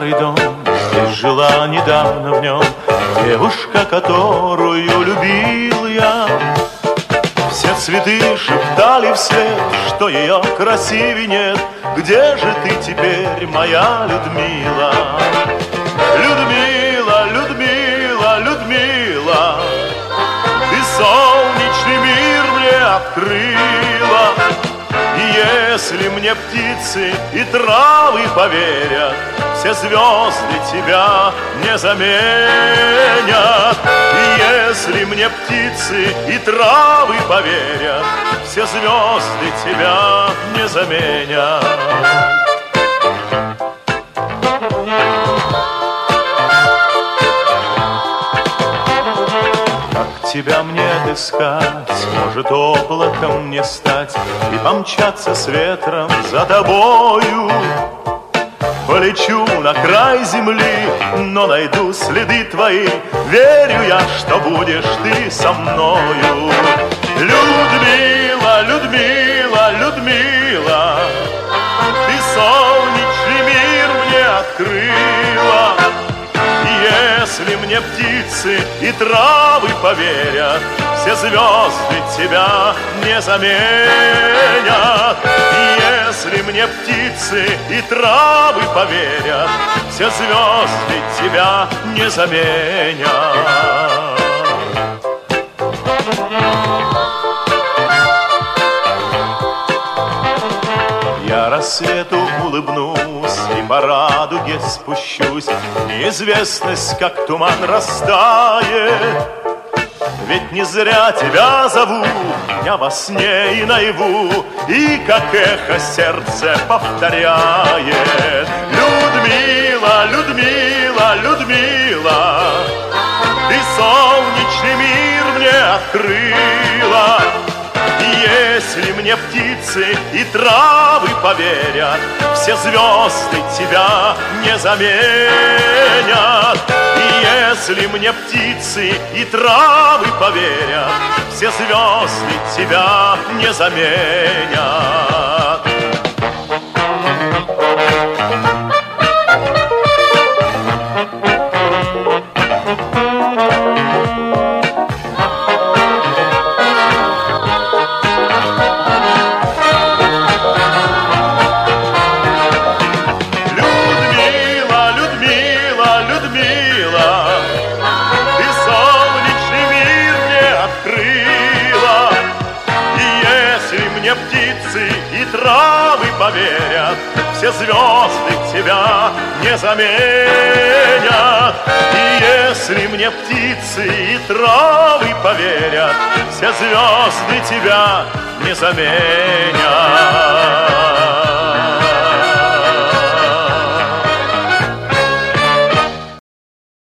старый дом, здесь жила недавно в нем девушка, которую любил я. Все цветы шептали вслед, что ее красивей нет. Где же ты теперь, моя Людмила? Людмила, Людмила, Людмила, ты солнечный мир мне открыла. И если мне птицы и травы поверят, все звезды тебя не заменят. И если мне птицы и травы поверят, все звезды тебя не заменят. Тебя мне отыскать, может облаком мне стать и помчаться с ветром за тобою. Полечу на край земли, но найду следы твои, верю я, что будешь ты со мною. Людмила, Людмила, Людмила, ты солнечный мир мне открыла. Если мне птицы и травы поверят, все звезды тебя не заменят. И если мне птицы и травы поверят, все звезды тебя не заменят. Я рассвету улыбнусь и по радуге спущусь, неизвестность, как туман, растает. Ведь не зря тебя зову, я во сне и наяву, и как эхо сердце повторяет. Людмила, Людмила, Людмила, ты солнечный мир мне открыла. Если мне птицы и травы поверят, все звезды тебя не заменят. И если мне птицы и травы поверят, все звезды тебя не заменят. Птицы и травы поверят, все звезды тебя не заменят. И если мне птицы и травы поверят, все звезды тебя не заменят.